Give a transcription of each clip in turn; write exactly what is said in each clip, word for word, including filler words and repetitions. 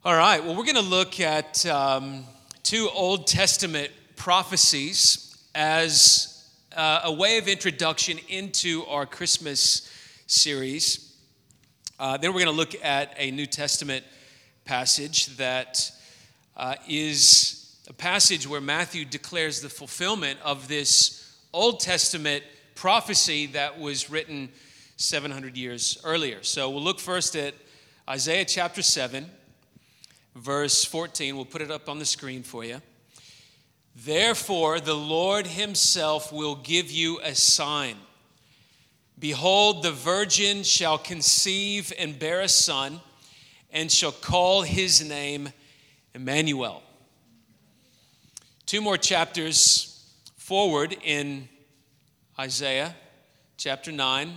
All right, well, we're going to look at um, two Old Testament prophecies as uh, a way of introduction into our Christmas series. Uh, then we're going to look at a New Testament passage that uh, is a passage where Matthew declares the fulfillment of this Old Testament prophecy that was written seven hundred years earlier. So we'll look first at Isaiah chapter seven. Verse fourteen, we'll put it up on the screen for you. Therefore, the Lord himself will give you a sign. Behold, the virgin shall conceive and bear a son, and shall call his name Emmanuel. Two more chapters forward in Isaiah chapter nine,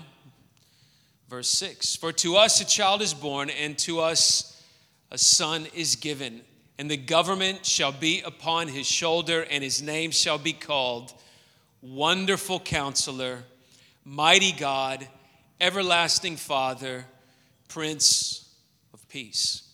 verse six. For to us a child is born, and to us a son is given, and the government shall be upon his shoulder, and his name shall be called Wonderful Counselor, Mighty God, Everlasting Father, Prince of Peace.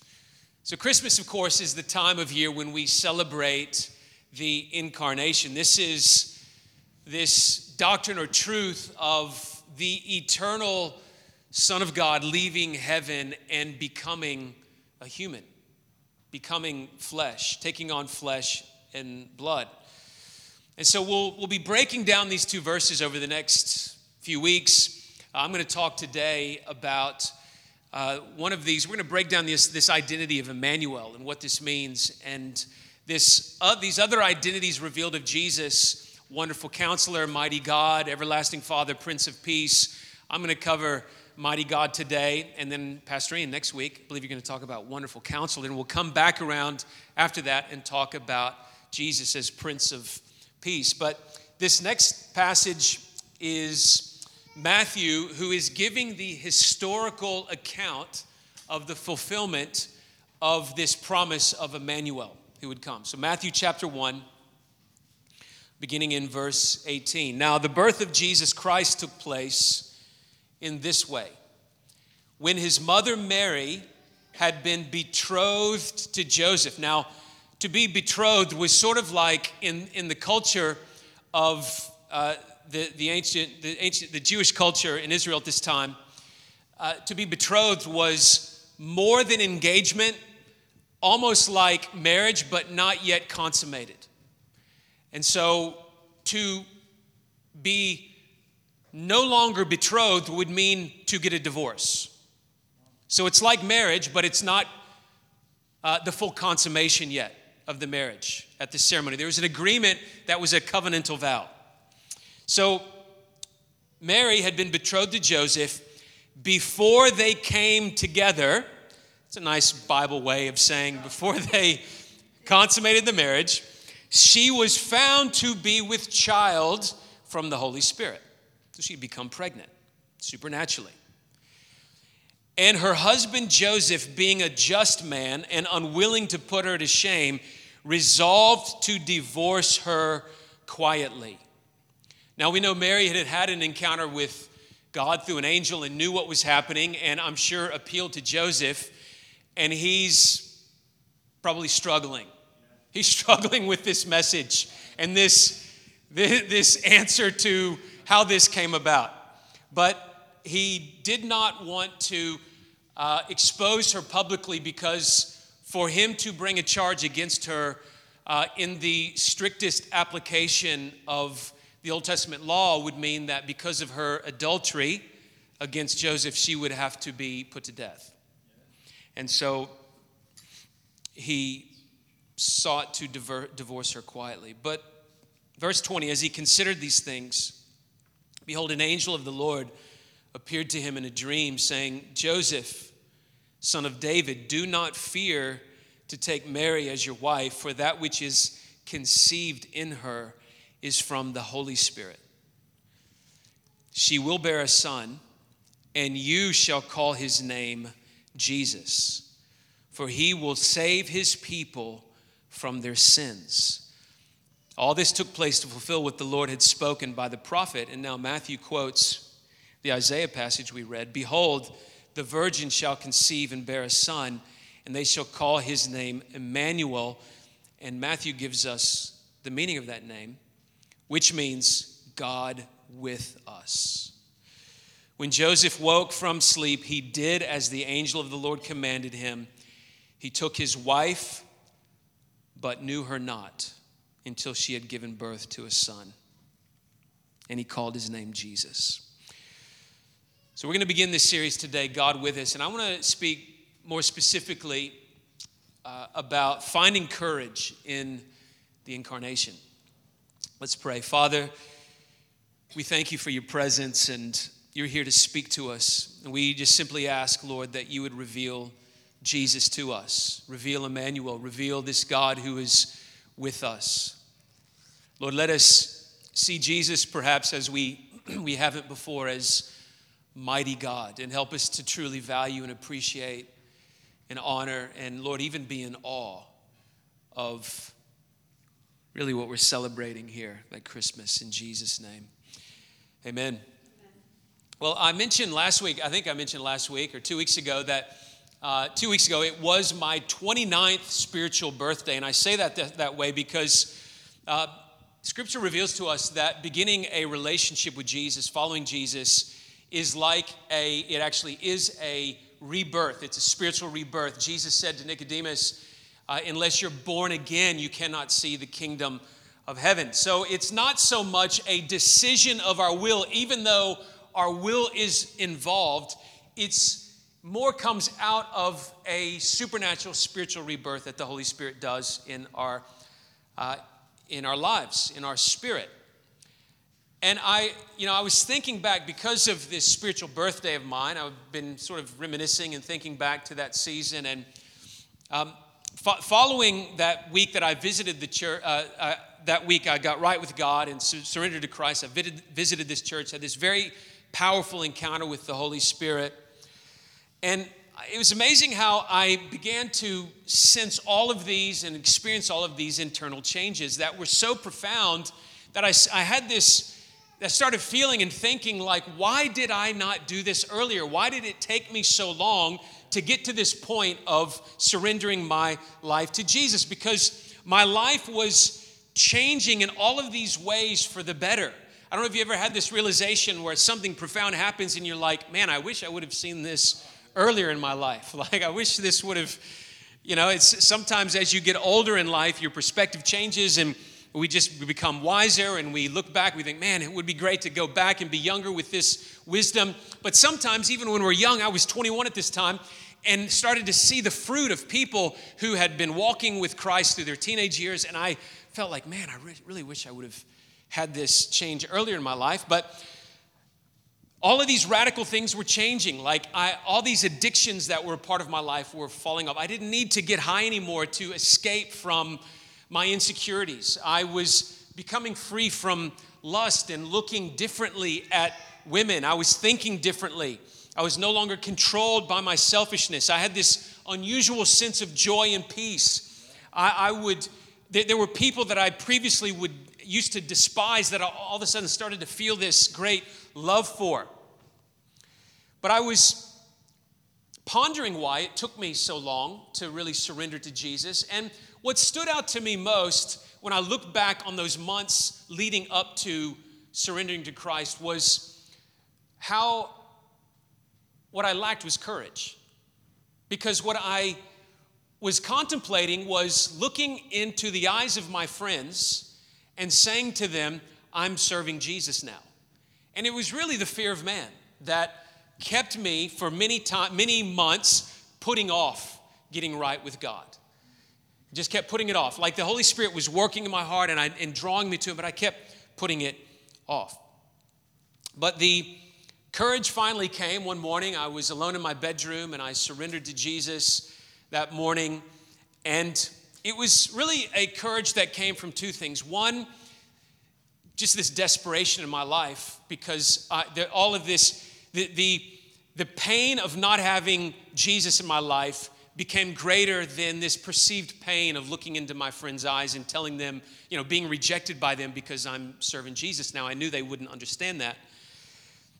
So Christmas, of course, is the time of year when we celebrate the incarnation. This is this doctrine or truth of the eternal Son of God leaving heaven and becoming a human, becoming flesh, taking on flesh and blood. And so we'll, we'll be breaking down these two verses over the next few weeks. I'm going to talk today about uh, one of these. We're going to break down this, this identity of Emmanuel and what this means, and this uh, these other identities revealed of Jesus: Wonderful Counselor, Mighty God, Everlasting Father, Prince of Peace. I'm going to cover Mighty God today, and then Pastor Ian next week, I believe you're going to talk about Wonderful Counselor, and we'll come back around after that and talk about Jesus as Prince of Peace. But this next passage is Matthew, who is giving the historical account of the fulfillment of this promise of Emmanuel who would come. So Matthew chapter one, beginning in verse eighteen. Now the birth of Jesus Christ took place in this way. When his mother Mary had been betrothed to Joseph. Now, to be betrothed was sort of like in, in the culture of uh, the, the ancient, the ancient, the Jewish culture in Israel at this time. Uh, to be betrothed was more than engagement, almost like marriage, but not yet consummated. And so to be no longer betrothed would mean to get a divorce. So it's like marriage, but it's not uh, the full consummation yet of the marriage at the ceremony. There was an agreement that was a covenantal vow. So Mary had been betrothed to Joseph before they came together. It's a nice Bible way of saying before they consummated the marriage. She was found to be with child from the Holy Spirit. So she'd become pregnant supernaturally. And her husband Joseph, being a just man and unwilling to put her to shame, resolved to divorce her quietly. Now we know Mary had had an encounter with God through an angel and knew what was happening, and I'm sure appealed to Joseph, and he's probably struggling. He's struggling with this message and this, this answer to how this came about. But he did not want to uh, expose her publicly, because for him to bring a charge against her uh, in the strictest application of the Old Testament law would mean that because of her adultery against Joseph, she would have to be put to death. And so he sought to diver- divorce her quietly. But verse twenty, as he considered these things, behold, an angel of the Lord appeared to him in a dream, saying, Joseph, son of David, do not fear to take Mary as your wife, for that which is conceived in her is from the Holy Spirit. She will bear a son, and you shall call his name Jesus, for he will save his people from their sins. All this took place to fulfill what the Lord had spoken by the prophet. And now Matthew quotes the Isaiah passage we read. Behold, the virgin shall conceive and bear a son, and they shall call his name Emmanuel. And Matthew gives us the meaning of that name, which means God with us. When Joseph woke from sleep, he did as the angel of the Lord commanded him. He took his wife, but knew her not until she had given birth to a son. And he called his name Jesus. So we're going to begin this series today, God with us. And I want to speak more specifically uh, about finding courage in the incarnation. Let's pray. Father, we thank you for your presence, and you're here to speak to us. And we just simply ask, Lord, that you would reveal Jesus to us. Reveal Emmanuel. Reveal this God who is with us. Lord, let us see Jesus perhaps as we, we haven't before, as mighty God, and help us to truly value and appreciate and honor and, Lord, even be in awe of really what we're celebrating here at Christmas, in Jesus' name. Amen. Amen. Well, I mentioned last week, I think I mentioned last week or two weeks ago that Uh, two weeks ago, it was my twenty-ninth spiritual birthday. And I say that th- that way because uh, Scripture reveals to us that beginning a relationship with Jesus, following Jesus, is like a, it actually is a rebirth. It's a spiritual rebirth. Jesus said to Nicodemus, uh, unless you're born again, you cannot see the kingdom of heaven. So it's not so much a decision of our will, even though our will is involved. It's more comes out of a supernatural spiritual rebirth that the Holy Spirit does in our uh, in our lives, in our spirit. And I, you know, I was thinking back because of this spiritual birthday of mine. I've been sort of reminiscing and thinking back to that season. And um, fo- following that week that I visited the church, uh, uh, that week I got right with God and su- surrendered to Christ. I visited, visited this church, had this very powerful encounter with the Holy Spirit. And it was amazing how I began to sense all of these and experience all of these internal changes that were so profound that I, I had this, I started feeling and thinking like, why did I not do this earlier? Why did it take me so long to get to this point of surrendering my life to Jesus? Because my life was changing in all of these ways for the better. I don't know if you ever had this realization where something profound happens and you're like, man, I wish I would have seen this earlier in my life. Like, I wish this would have, you know, it's sometimes as you get older in life, your perspective changes and we just we become wiser and we look back, we think, man, it would be great to go back and be younger with this wisdom. But sometimes, even when we're young, I was twenty-one at this time, and started to see the fruit of people who had been walking with Christ through their teenage years. And I felt like, man, I re- really wish I would have had this change earlier in my life. But all of these radical things were changing. Like I, all these addictions that were a part of my life were falling off. I didn't need to get high anymore to escape from my insecurities. I was becoming free from lust and looking differently at women. I was thinking differently. I was no longer controlled by my selfishness. I had this unusual sense of joy and peace. I, I would, there, there were people that I previously would used to despise that I all of a sudden started to feel this great love for. But I was pondering why it took me so long to really surrender to Jesus. And what stood out to me most when I looked back on those months leading up to surrendering to Christ was how what I lacked was courage. Because what I was contemplating was looking into the eyes of my friends and saying to them, I'm serving Jesus now. And it was really the fear of man that kept me for many time, many months putting off getting right with God. Just kept putting it off. Like the Holy Spirit was working in my heart and, I, and drawing me to Him, but I kept putting it off. But the courage finally came one morning. I was alone in my bedroom and I surrendered to Jesus that morning. And it was really a courage that came from two things. One, just this desperation in my life because I, the, all of this, the, the, the pain of not having Jesus in my life became greater than this perceived pain of looking into my friends' eyes and telling them, you know, being rejected by them because I'm serving Jesus now. I knew they wouldn't understand that.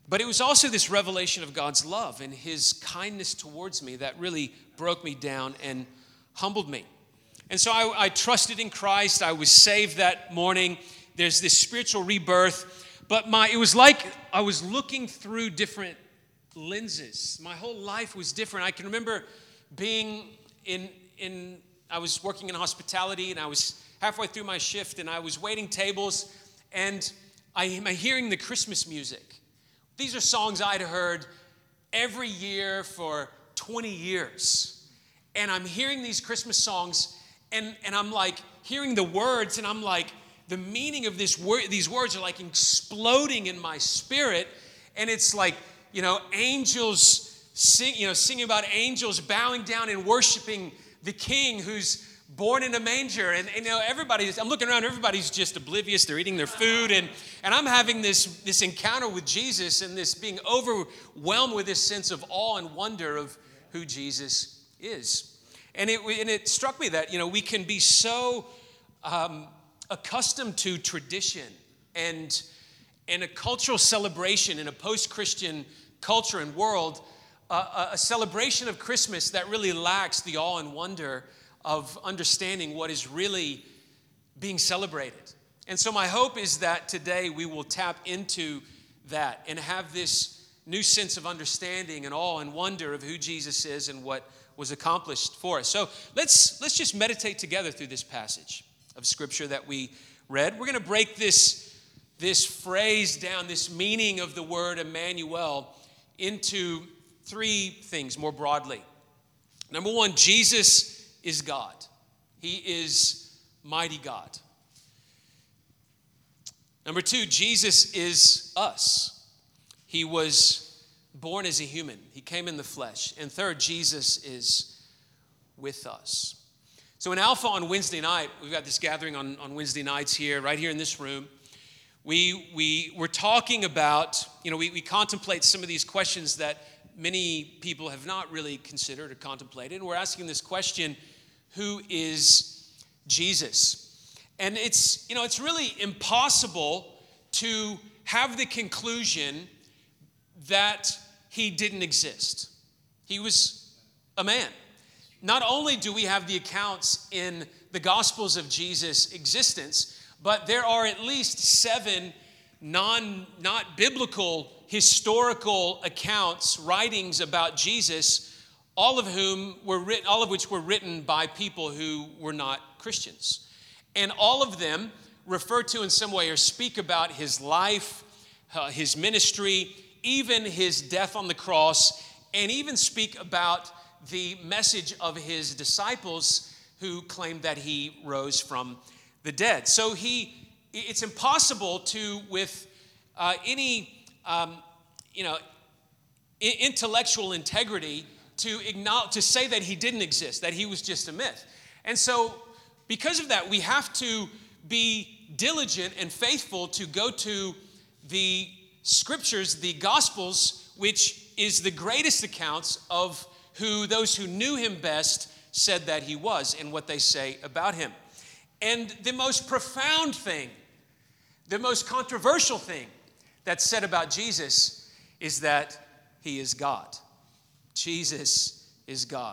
But it was also this revelation of God's love and his kindness towards me that really broke me down and humbled me. And so I, I trusted in Christ. I was saved that morning. There's this spiritual rebirth. But my it was like I was looking through different lenses. My whole life was different. I can remember being in, in I was working in hospitality, and I was halfway through my shift, and I was waiting tables, and I am hearing the Christmas music. These are songs I'd heard every year for twenty years. And I'm hearing these Christmas songs, and, and I'm like hearing the words, and I'm like, the meaning of this word, these words are like exploding in my spirit. And it's like, you know, angels sing, you know, singing about angels bowing down and worshiping the King who's born in a manger. And, and you know, everybody's, I'm looking around, everybody's just oblivious. They're eating their food. And, and I'm having this, this encounter with Jesus and this being overwhelmed with this sense of awe and wonder of who Jesus is. And it, and it struck me that, you know, we can be so um, accustomed to tradition and, and a cultural celebration in a post-Christian culture and world, uh, a celebration of Christmas that really lacks the awe and wonder of understanding what is really being celebrated. And so my hope is that today we will tap into that and have this new sense of understanding and awe and wonder of who Jesus is and what was accomplished for us. So let's let's just meditate together through this passage of Scripture that we read. We're going to break this, this phrase down, this meaning of the word Emmanuel, into three things more broadly. Number one, Jesus is God. He is mighty God. Number two, Jesus is us. He was born as a human. He came in the flesh. And third, Jesus is with us. So in Alpha on Wednesday night, we've got this gathering on, on Wednesday nights here, right here in this room. We, we were talking about, you know, we, we contemplate some of these questions that many people have not really considered or contemplated. And we're asking this question, who is Jesus? And it's, you know, it's really impossible to have the conclusion that he didn't exist. He was a man. Not only do we have the accounts in the Gospels of Jesus' existence, but there are at least seven non, not biblical, historical accounts, writings about Jesus, all of whom were written, all of which were written by people who were not Christians. And all of them refer to in some way or speak about his life, uh, his ministry, even his death on the cross, and even speak about the message of his disciples who claimed that he rose from the dead. So he, it's impossible to, with uh, any, um, you know, intellectual integrity, to acknowledge, to say that he didn't exist, that he was just a myth. And so, because of that, we have to be diligent and faithful to go to the Scriptures, the Gospels, which is the greatest accounts of who those who knew him best said that he was and what they say about him. And the most profound thing, the most controversial thing that's said about Jesus is that he is God. Jesus is God.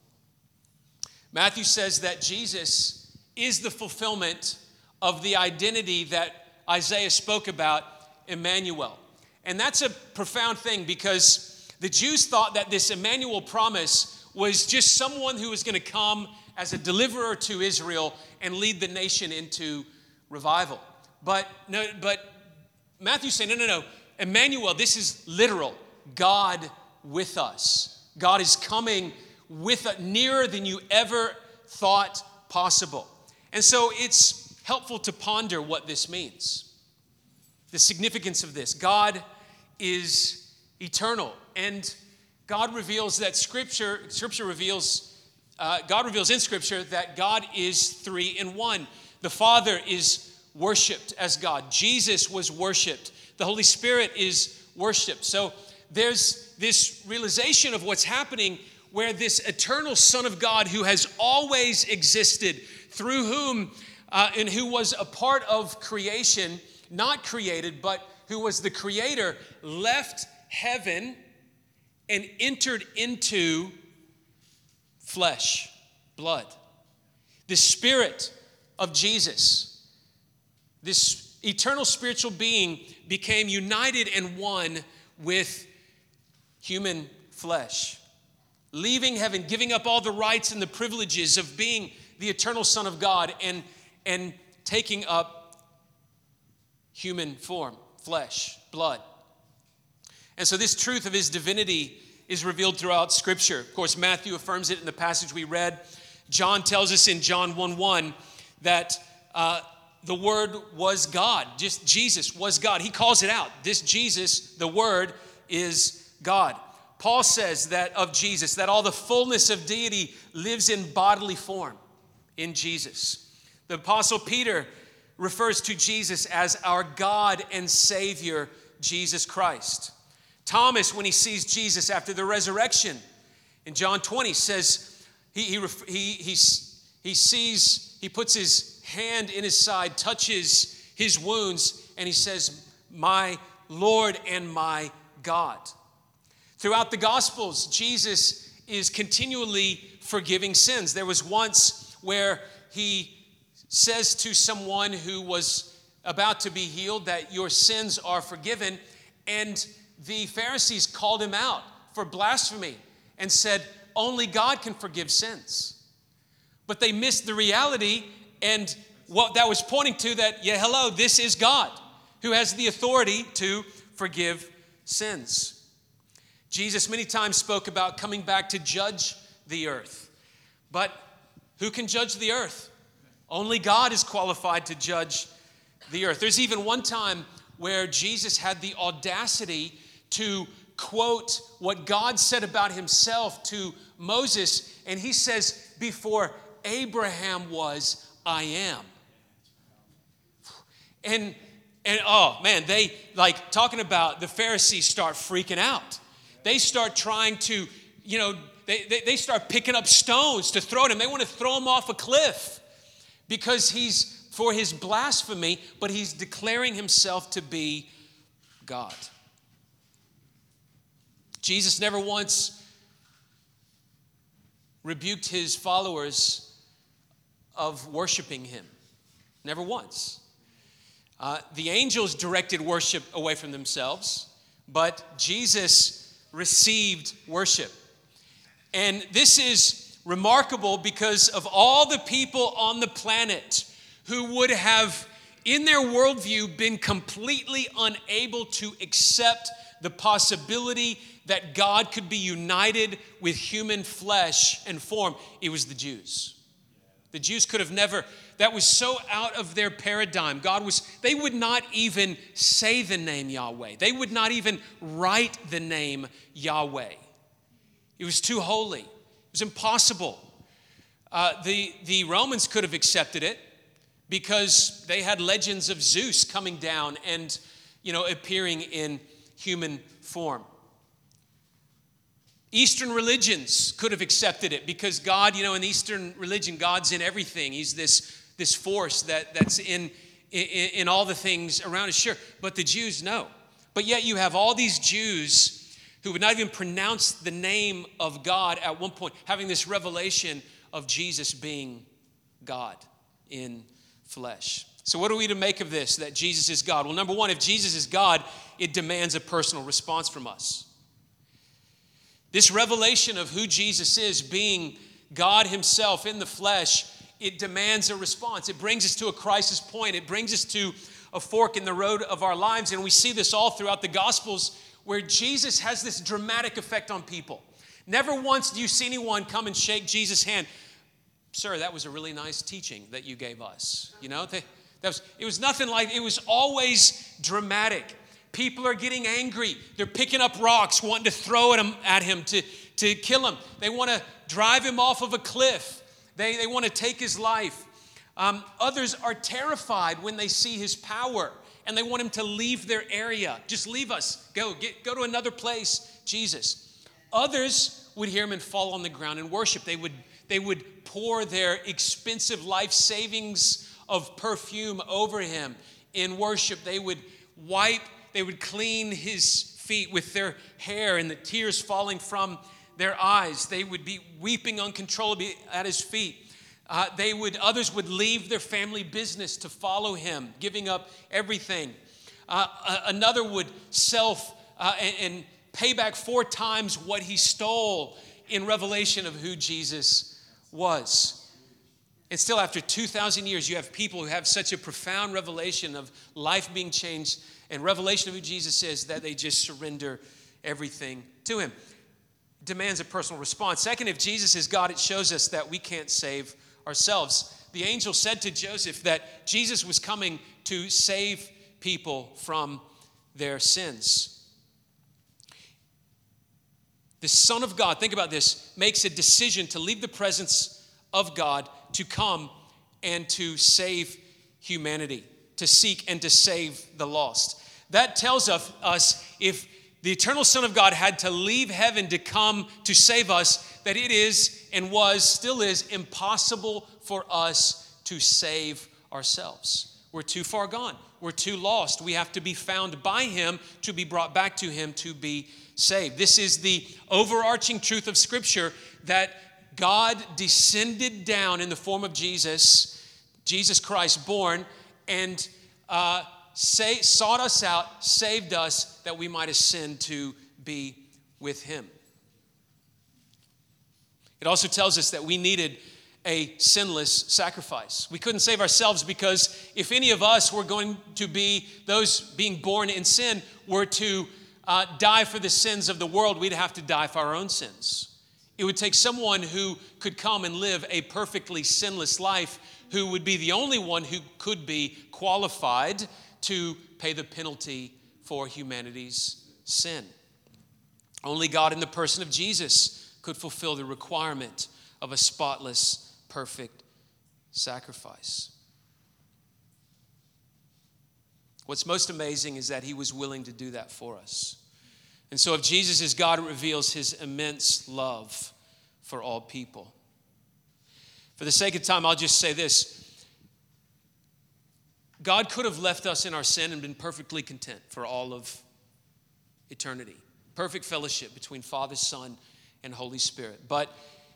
Matthew says that Jesus is the fulfillment of the identity that Isaiah spoke about, Emmanuel. And that's a profound thing because the Jews thought that this Emmanuel promise was just someone who was going to come as a deliverer to Israel and lead the nation into revival. But no, but Matthew's saying, no, no, no. Emmanuel, this is literal. God with us. God is coming with us, nearer than you ever thought possible. And so it's helpful to ponder what this means. The significance of this. God is eternal. And God reveals that Scripture, Scripture reveals, uh, God reveals in Scripture that God is three in one. The Father is worshiped as God. Jesus was worshiped. The Holy Spirit is worshiped. So there's this realization of what's happening where this eternal Son of God who has always existed, through whom uh, and who was a part of creation, not created, but who was the creator, left heaven and entered into flesh, blood. The Spirit of Jesus, this eternal spiritual being, became united and one with human flesh, leaving heaven, giving up all the rights and the privileges of being the eternal Son of God, and, and taking up human form, flesh, blood. And so this truth of his divinity is revealed throughout Scripture. Of course, Matthew affirms it in the passage we read. John tells us in John one one that uh, the Word was God. Just Jesus was God. He calls it out. This Jesus, the Word, is God. Paul says that of Jesus, that all the fullness of deity lives in bodily form in Jesus. The Apostle Peter refers to Jesus as our God and Savior, Jesus Christ. Thomas, when he sees Jesus after the resurrection, in John twenty, says he, he, he, he, he sees, he puts his hand in his side, touches his wounds, and he says, my Lord and my God. Throughout the Gospels, Jesus is continually forgiving sins. There was once where he says to someone who was about to be healed that your sins are forgiven, and the Pharisees called him out for blasphemy and said, only God can forgive sins. But they missed the reality and what that was pointing to, that, yeah, hello, this is God who has the authority to forgive sins. Jesus many times spoke about coming back to judge the earth. But who can judge the earth? Only God is qualified to judge the earth. There's even one time where Jesus had the audacity to quote what God said about himself to Moses, and he says, before Abraham was, I am. And, and oh man, they, like, talking about the Pharisees start freaking out. They start trying to, you know, they, they, they start picking up stones to throw at him. They want to throw him off a cliff because he's, for his blasphemy, but he's declaring himself to be God. Jesus never once rebuked his followers of worshiping him. Never once. Uh, the angels directed worship away from themselves, but Jesus received worship. And this is remarkable because of all the people on the planet who would have, in their worldview, been completely unable to accept the possibility that God could be united with human flesh and form. It was the Jews. The Jews could have never, that was so out of their paradigm. God was, they would not even say the name Yahweh. They would not even write the name Yahweh. It was too holy. It was impossible. Uh, the, the Romans could have accepted it because they had legends of Zeus coming down and, you know, appearing in human form. Eastern religions could have accepted it because God, you know, in Eastern religion, God's in everything. He's this, this force that, that's in, in, in all the things around us. Sure, but the Jews, no. But yet you have all these Jews who would not even pronounce the name of God at one point, having this revelation of Jesus being God in flesh. So what are we to make of this, that Jesus is God? Well, number one, if Jesus is God, it demands a personal response from us. This revelation of who Jesus is, being God himself in the flesh, it demands a response. It brings us to a crisis point. It brings us to a fork in the road of our lives. And we see this all throughout the Gospels where Jesus has this dramatic effect on people. Never once do you see anyone come and shake Jesus' hand. Sir, that was a really nice teaching that you gave us. You know, that was, it was nothing like, it was always dramatic. People are getting angry. They're picking up rocks, wanting to throw at him, at him to, to kill him. They want to drive him off of a cliff. They, they want to take his life. Um, others are terrified when they see his power, and they want him to leave their area. Just leave us. Go, get, go to another place, Jesus. Others would hear him and fall on the ground and worship. They would, they would pour their expensive life savings of perfume over him in worship. They would wipe they would clean his feet with their hair and the tears falling from their eyes. They would be weeping uncontrollably at his feet. Uh, they would, others would leave their family business to follow him, giving up everything. Uh, another would self uh, and, and pay back four times what he stole in revelation of who Jesus was. And still, after two thousand years, you have people who have such a profound revelation of life being changed and revelation of who Jesus is that they just surrender everything to him. It demands a personal response. Second, if Jesus is God, it shows us that we can't save ourselves. The angel said to Joseph that Jesus was coming to save people from their sins. The Son of God, think about this, makes a decision to leave the presence of God to come and to save humanity, to seek and to save the lost. That tells us if the eternal Son of God had to leave heaven to come to save us, that it is and was, still is, impossible for us to save ourselves. We're too far gone. We're too lost. We have to be found by him to be brought back to him to be saved. This is the overarching truth of Scripture, that God descended down in the form of Jesus, Jesus Christ born, and uh, say, sought us out, saved us, that we might ascend to be with him. It also tells us that we needed a sinless sacrifice. We couldn't save ourselves, because if any of us were going to be those being born in sin, were to uh, die for the sins of the world, we'd have to die for our own sins. It would take someone who could come and live a perfectly sinless life, who would be the only one who could be qualified to pay the penalty for humanity's sin. Only God in the person of Jesus could fulfill the requirement of a spotless, perfect sacrifice. What's most amazing is that he was willing to do that for us. And so if Jesus is God, it reveals his immense love for all people. For the sake of time, I'll just say this. God could have left us in our sin and been perfectly content for all of eternity. Perfect fellowship between Father, Son, and Holy Spirit. But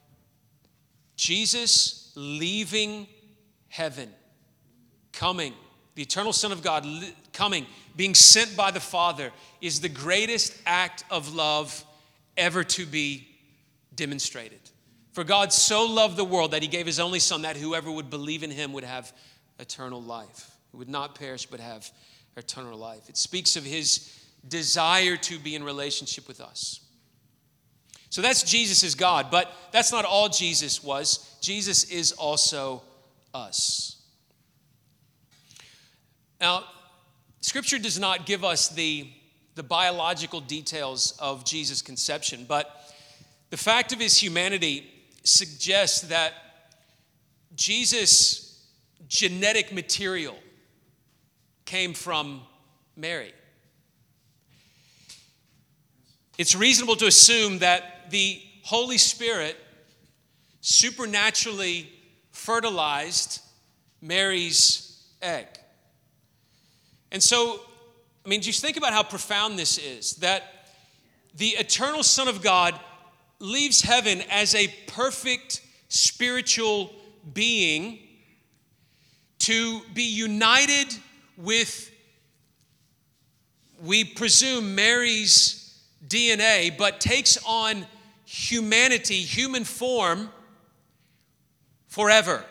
Jesus leaving heaven, coming, the eternal Son of God coming, being sent by the Father, is the greatest act of love ever to be demonstrated. For God so loved the world that he gave his only Son, that whoever would believe in him would have eternal life. He would not perish but have eternal life. It speaks of his desire to be in relationship with us. So that's Jesus as God, but that's not all Jesus was. Jesus is also us. Now, Scripture does not give us the, the biological details of Jesus' conception, but the fact of his humanity suggests that Jesus' genetic material came from Mary. It's reasonable to assume that the Holy Spirit supernaturally fertilized Mary's egg. And so, I mean, just think about how profound this is, that the eternal Son of God leaves heaven as a perfect spiritual being to be united with, we presume, Mary's D N A, but takes on humanity, human form, forever.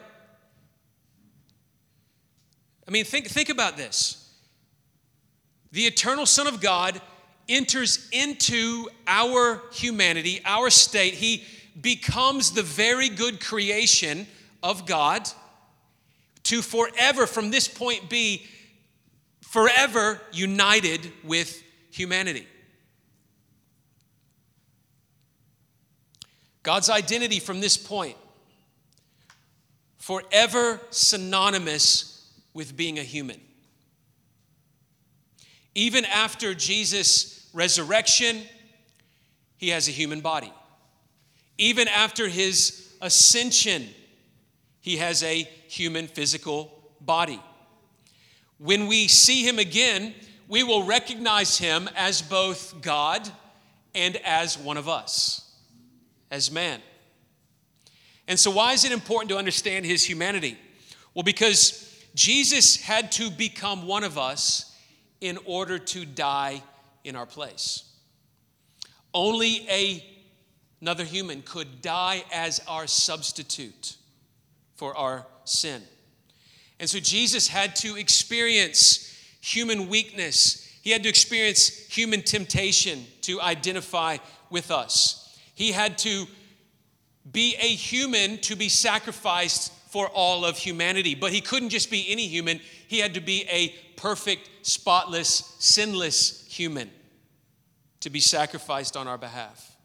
I mean, think, think about this. The eternal Son of God enters into our humanity, our state. He becomes the very good creation of God to forever, from this point, be forever united with humanity. God's identity from this point, forever synonymous with being a human. Even after Jesus' resurrection, he has a human body. Even after his ascension, he has a human physical body. When we see him again, we will recognize him as both God and as one of us, as man. And so why is it important to understand his humanity? Well, because Jesus had to become one of us in order to die in our place. Only a, another human could die as our substitute for our sin. And so Jesus had to experience human weakness. He had to experience human temptation to identify with us. He had to be a human to be sacrificed for all of humanity. But he couldn't just be any human. He had to be a perfect, spotless, sinless human to be sacrificed on our behalf.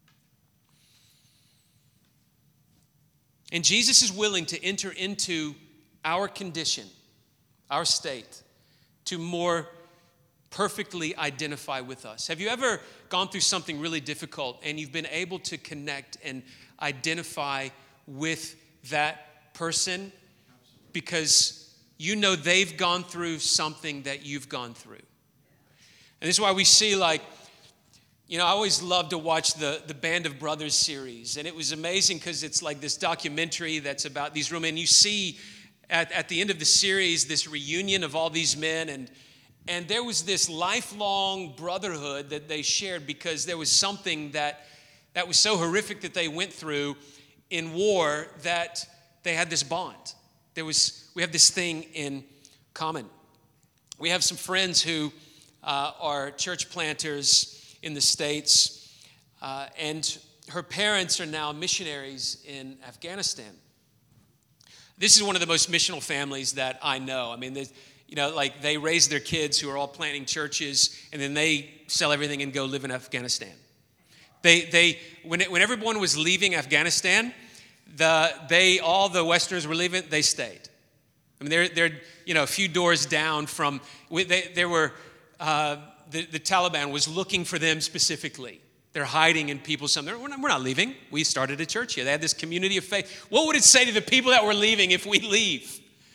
And Jesus is willing to enter into our condition, our state, to more perfectly identify with us. Have you ever gone through something really difficult and you've been able to connect and identify with that person because you know they've gone through something that you've gone through? And this is why we see, like, you know, I always love to watch the, the Band of Brothers series. And it was amazing because it's like this documentary that's about these women. And you see at, at the end of the series this reunion of all these men. And, and there was this lifelong brotherhood that they shared because there was something that, that was so horrific that they went through in war that they had this bond. There was, we have this thing in common. We have some friends who uh, are church planters in the States, uh, and her parents are now missionaries in Afghanistan. This is one of the most missional families that I know. I mean, they, you know, like they raise their kids who are all planting churches, and then they sell everything and go live in Afghanistan. They, they, when it, when everyone was leaving Afghanistan, the they all the Westerners were leaving. They stayed. I mean, they're they're you know a few doors down from. They there were. Uh, The, the Taliban was looking for them specifically. They're hiding in people's home. We're not, we're not leaving. We started a church here. They had this community of faith. What would it say to the people that were leaving if we leave?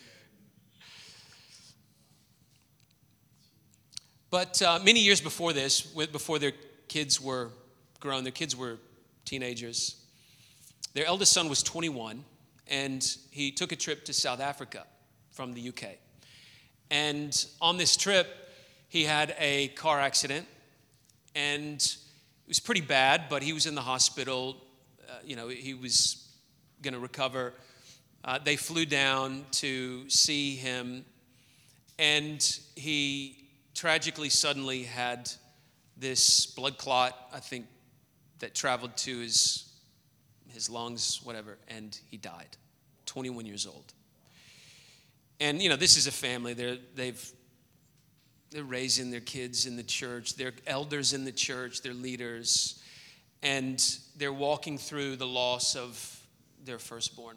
But uh, many years before this, before their kids were grown, their kids were teenagers, their eldest son was twenty-one, and he took a trip to South Africa from the U K. And on this trip, he had a car accident, and it was pretty bad, but he was in the hospital. Uh, you know, he was going to recover. Uh, they flew down to see him, and he tragically suddenly had this blood clot, I think, that traveled to his, his lungs, whatever, and he died, twenty-one years old. And, you know, this is a family. They're, they've... They're raising their kids in the church. They're elders in the church. They're leaders. And they're walking through the loss of their firstborn.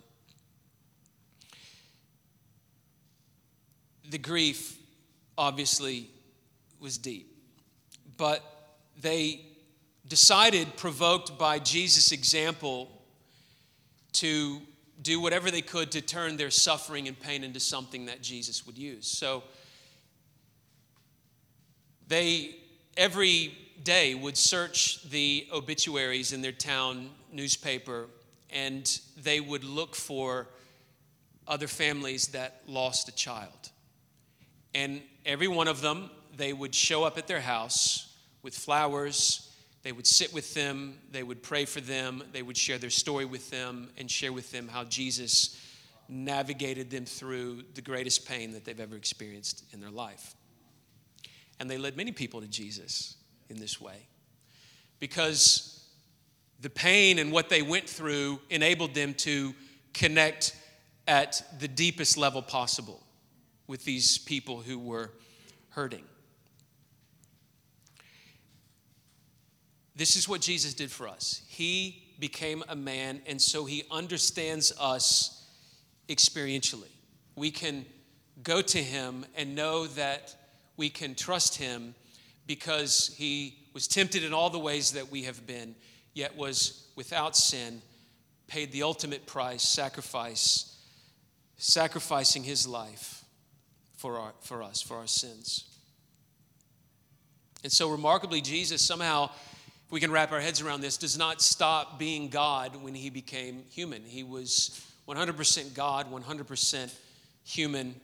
The grief, obviously, was deep. But they decided, provoked by Jesus' example, to do whatever they could to turn their suffering and pain into something that Jesus would use. So they, every day, would search the obituaries in their town newspaper, and they would look for other families that lost a child. And every one of them, they would show up at their house with flowers. They would sit with them. They would pray for them. They would share their story with them and share with them how Jesus navigated them through the greatest pain that they've ever experienced in their life. And they led many people to Jesus in this way because the pain and what they went through enabled them to connect at the deepest level possible with these people who were hurting. This is what Jesus did for us. He became a man, and so he understands us experientially. We can go to him and know that we can trust him because he was tempted in all the ways that we have been, yet was without sin, paid the ultimate price, sacrifice, sacrificing his life for our, for us, for our sins. And so remarkably, Jesus somehow, if we can wrap our heads around this, does not stop being God when he became human. He was one hundred percent God, one hundred percent human.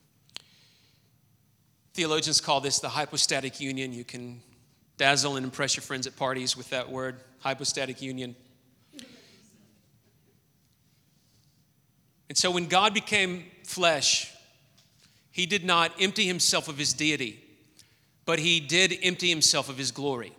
Theologians call this the hypostatic union. You can dazzle and impress your friends at parties with that word, hypostatic union. And so when God became flesh, he did not empty himself of his deity, but he did empty himself of his glory.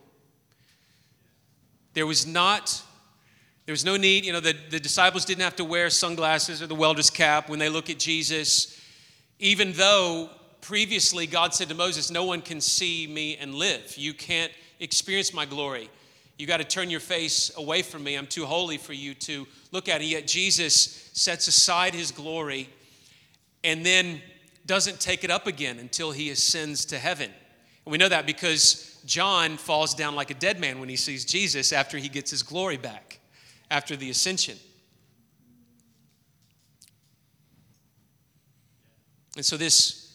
There was not, there was no need, you know, the, the disciples didn't have to wear sunglasses or the welder's cap when they look at Jesus, even though previously God said to Moses, no one can see me and live. You can't experience my glory. You got to turn your face away from me. I'm too holy for you to look at it. Yet Jesus sets aside his glory and then doesn't take it up again until he ascends to heaven. And we know that because John falls down like a dead man when he sees Jesus after he gets his glory back, after the ascension. And so this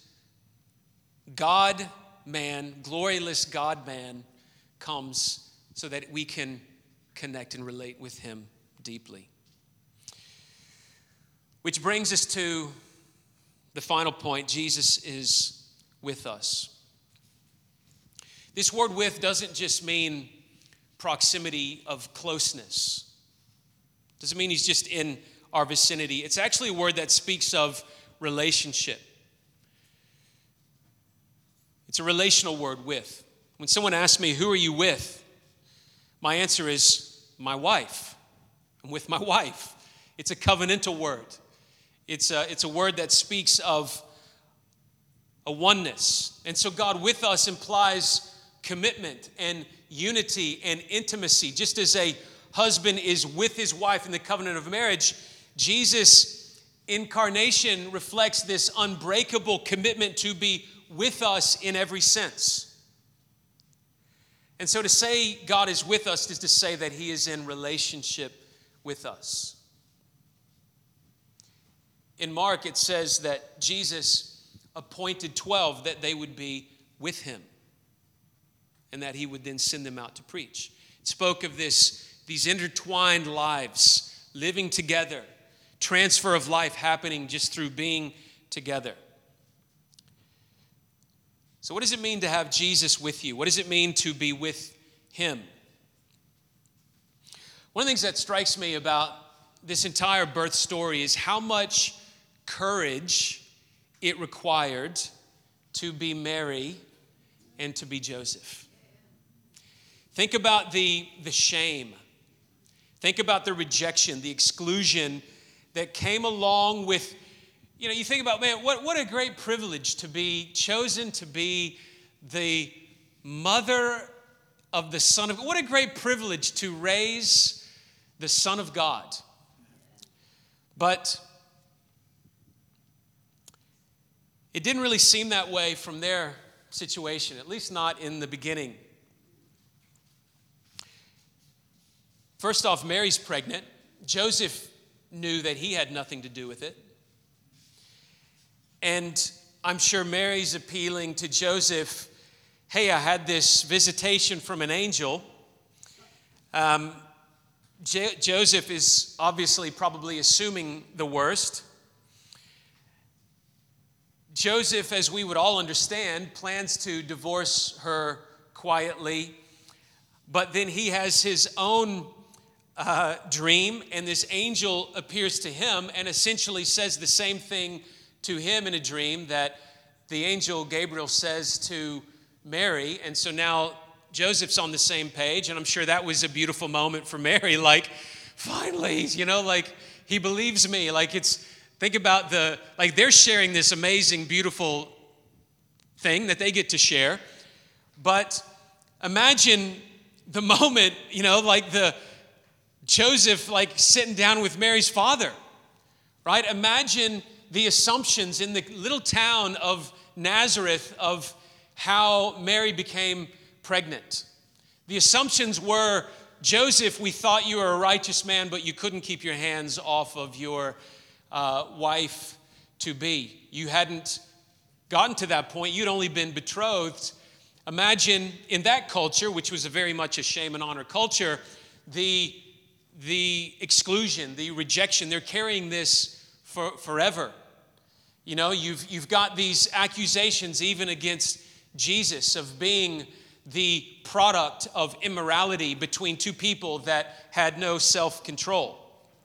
God-man, gloryless God-man comes so that we can connect and relate with him deeply. Which brings us to the final point. Jesus is with us. This word with doesn't just mean proximity of closeness. Doesn't mean he's just in our vicinity. It's actually a word that speaks of relationship. It's a relational word, with. When someone asks me, who are you with? My answer is my wife. I'm with my wife. It's a covenantal word. It's a, it's a word that speaks of a oneness. And so God with us implies commitment and unity and intimacy. Just as a husband is with his wife in the covenant of marriage, Jesus' incarnation reflects this unbreakable commitment to be with us in every sense. And so to say God is with us is to say that he is in relationship with us. In Mark, it says that Jesus appointed twelve that they would be with him and that he would then send them out to preach. It spoke of this, these intertwined lives, living together, transfer of life happening just through being together. So what does it mean to have Jesus with you? What does it mean to be with him? One of the things that strikes me about this entire birth story is how much courage it required to be Mary and to be Joseph. Think about the, the shame. Think about the rejection, the exclusion that came along with. You know, you think about, man, what, what a great privilege to be chosen to be the mother of the Son of God. What a great privilege to raise the Son of God. But it didn't really seem that way from their situation, at least not in the beginning. First off, Mary's pregnant. Joseph knew that he had nothing to do with it. And I'm sure Mary's appealing to Joseph, hey, I had this visitation from an angel. Um, J- Joseph is obviously probably assuming the worst. Joseph, as we would all understand, plans to divorce her quietly. But then he has his own uh, dream, and this angel appears to him and essentially says the same thing to him in a dream that the angel Gabriel says to Mary. And so now Joseph's on the same page, and I'm sure that was a beautiful moment for Mary. Like, finally, you know, like he believes me. Like it's, think about the, like they're sharing this amazing, beautiful thing that they get to share. But imagine the moment, you know, like the Joseph, like sitting down with Mary's father, right? Imagine the assumptions in the little town of Nazareth of how Mary became pregnant. The assumptions were, Joseph, we thought you were a righteous man, but you couldn't keep your hands off of your uh, wife-to-be. You hadn't gotten to that point. You'd only been betrothed Imagine in that culture, which was a very much a shame and honor culture, the, the exclusion, the rejection. They're carrying this for forever. You know, you've, you've got these accusations even against Jesus of being the product of immorality between two people that had no self-control.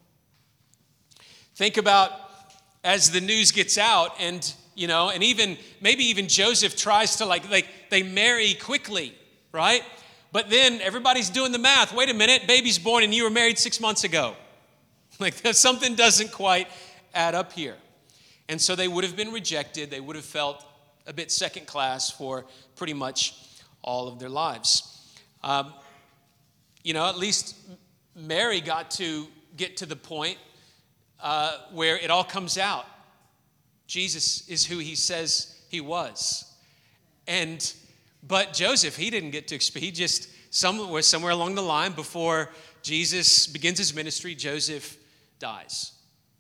Think about as the news gets out and, you know, and even, maybe even Joseph tries to like, like they marry quickly, right? But then everybody's doing the math. Wait a minute, baby's born and you were married six months ago. Like something doesn't quite add up here. And so they would have been rejected. They would have felt a bit second class for pretty much all of their lives. Um, you know, at least Mary got to get to the point uh, where it all comes out. Jesus is who he says he was. And, but Joseph, he didn't get to experience, he just, somewhere, somewhere along the line before Jesus begins his ministry, Joseph dies.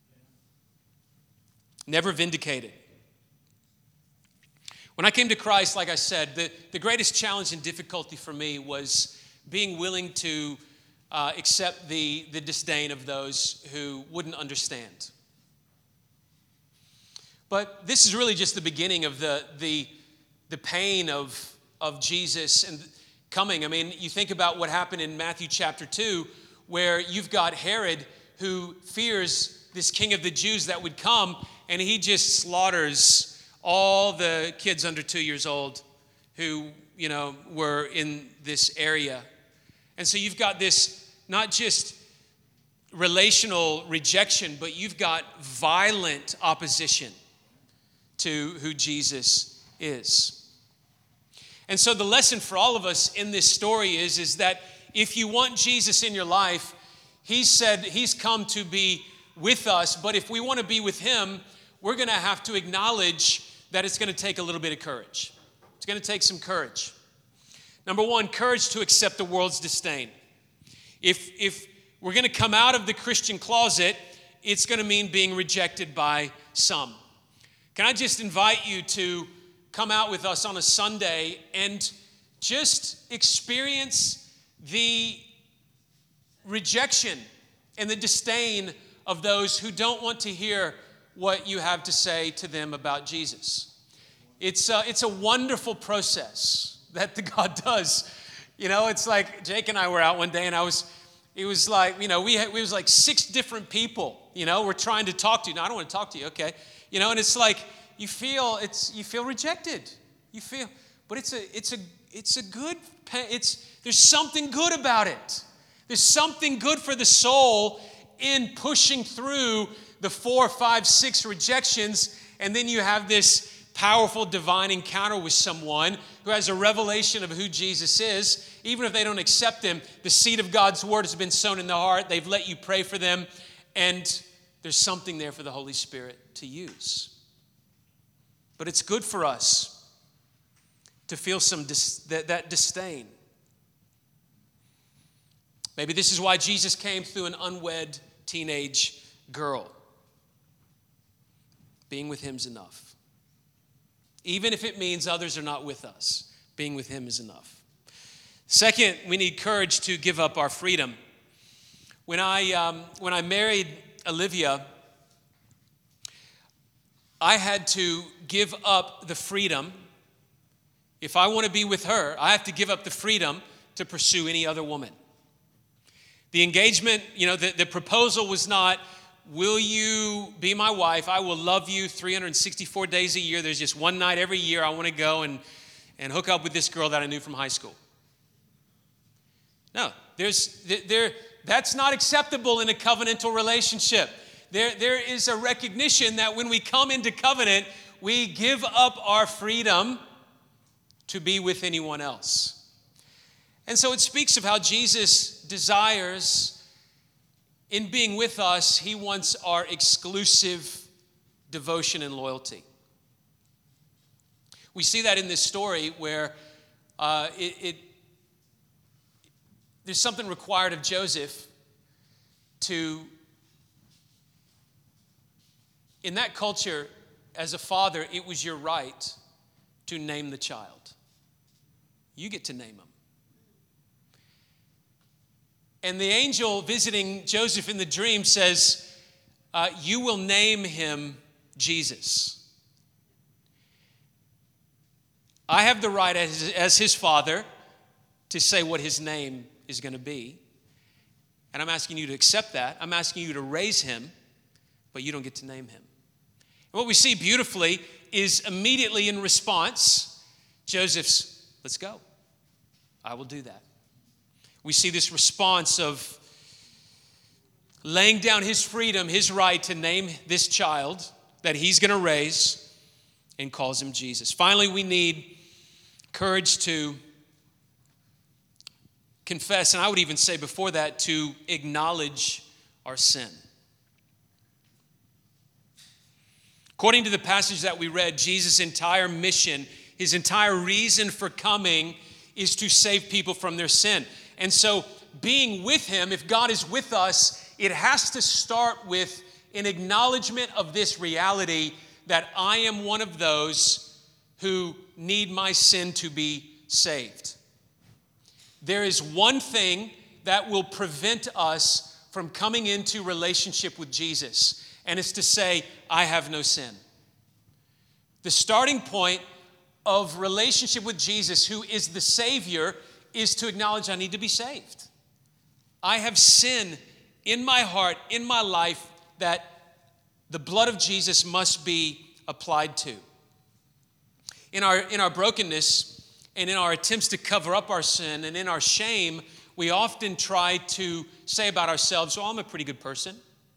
Never vindicated. When I came to Christ, like I said, the, the greatest challenge and difficulty for me was being willing to uh, accept the, the disdain of those who wouldn't understand. But this is really just the beginning of the, the, the pain of, of Jesus and coming. I mean, you think about what happened in Matthew chapter two, where you've got Herod who fears this king of the Jews that would come, and he just slaughters all the kids under two years old who, you know, were in this area. And so you've got this not just relational rejection, but you've got violent opposition to who Jesus is. And so the lesson for all of us in this story is, is that if you want Jesus in your life, he said he's come to be with us, but if we want to be with him, we're going to have to acknowledge that it's going to take a little bit of courage. It's going to take some courage. Number one, courage to accept the world's disdain. If, if we're going to come out of the Christian closet, it's going to mean being rejected by some. Can I just invite you to come out with us on a Sunday and just experience the rejection and the disdain of those who don't want to hear what you have to say to them about Jesus. It's a, it's a wonderful process that the God does. You know, it's like Jake and I were out one day and I was, it was like, you know, we had, it was like six different people, you know, we're trying to talk to you. No, I don't want to talk to you. Okay. You know, and it's like, you feel, it's, you feel rejected. You feel, but it's a, it's a, it's a good, it's, there's something good about it. There's something good for the soul in pushing through the four, five, six rejections, and then you have this powerful divine encounter with someone who has a revelation of who Jesus is. Even if they don't accept him, the seed of God's word has been sown in the heart. They've let you pray for them, and there's something there for the Holy Spirit to use. But it's good for us to feel some dis- that, that disdain. Maybe this is why Jesus came through an unwed teenage girl. Being with him is enough. Even if it means others are not with us, being with him is enough. Second, we need courage to give up our freedom. When I, um, when I married Olivia, I had to give up the freedom. If I want to be with her, I have to give up the freedom to pursue any other woman. The engagement, you know, the, the proposal was not, will you be my wife? I will love you three hundred sixty-four days a year. There's just one night every year I want to go and, and hook up with this girl that I knew from high school. No, there's there. That's not acceptable in a covenantal relationship. There, there is a recognition that when we come into covenant, we give up our freedom to be with anyone else. And so it speaks of how Jesus desires, in being with us, he wants our exclusive devotion and loyalty. We see that in this story where uh, it, it there's something required of Joseph to, in that culture, as a father, it was your right to name the child. You get to name him. And the angel visiting Joseph in the dream says, uh, you will name him Jesus. I have the right as, as his father to say what his name is going to be. And I'm asking you to accept that. I'm asking you to raise him, but you don't get to name him. And what we see beautifully is immediately in response, Joseph's, let's go. I will do that. We see this response of laying down his freedom, his right to name this child that he's going to raise, and calls him Jesus. Finally, we need courage to confess, and I would even say before that, to acknowledge our sin. According to the passage that we read, Jesus' entire mission, his entire reason for coming is to save people from their sin. And so being with him, if God is with us, it has to start with an acknowledgement of this reality that I am one of those who need my sin to be saved. There is one thing that will prevent us from coming into relationship with Jesus, and it's to say, I have no sin. The starting point of relationship with Jesus, who is the Savior, is to acknowledge I need to be saved. I have sin in my heart, in my life, that the blood of Jesus must be applied to. In our, in our brokenness and in our attempts to cover up our sin and in our shame, we often try to say about ourselves, well, I'm a pretty good person.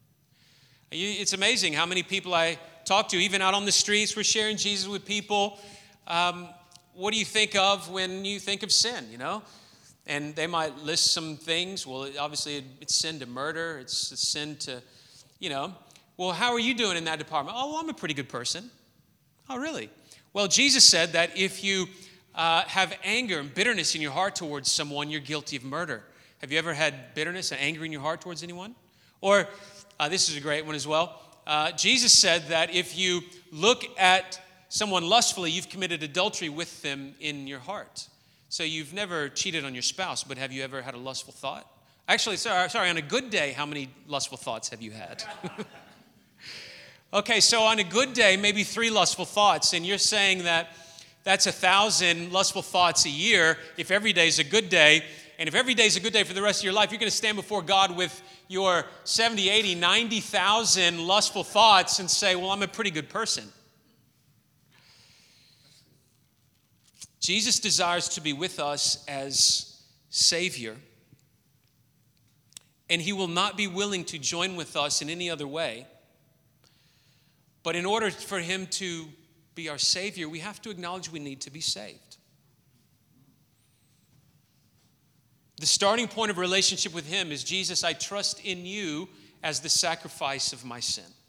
It's amazing how many people I talk to, even out on the streets, we're sharing Jesus with people. Um, what do you think of when you think of sin, you know? And they might list some things. Well, obviously, it's sin to murder. It's a sin to, you know. Well, how are you doing in that department? Oh, well, I'm a pretty good person. Oh, really? Well, Jesus said that if you uh, have anger and bitterness in your heart towards someone, you're guilty of murder. Have you ever had bitterness and anger in your heart towards anyone? Or, uh, this is a great one as well. Uh, Jesus said that if you look at someone lustfully, you've committed adultery with them in your heart. So you've never cheated on your spouse, but have you ever had a lustful thought? Actually, sorry, sorry, on a good day, how many lustful thoughts have you had? Okay, so on a good day, maybe three lustful thoughts, and you're saying that that's a thousand lustful thoughts a year if every day is a good day, and if every day is a good day for the rest of your life, you're going to stand before God with your seventy, eighty, ninety thousand lustful thoughts and say, well, I'm a pretty good person. Jesus desires to be with us as Savior, and he will not be willing to join with us in any other way. But in order for him to be our Savior, we have to acknowledge we need to be saved. The starting point of relationship with him is, Jesus, I trust in you as the sacrifice of my sin.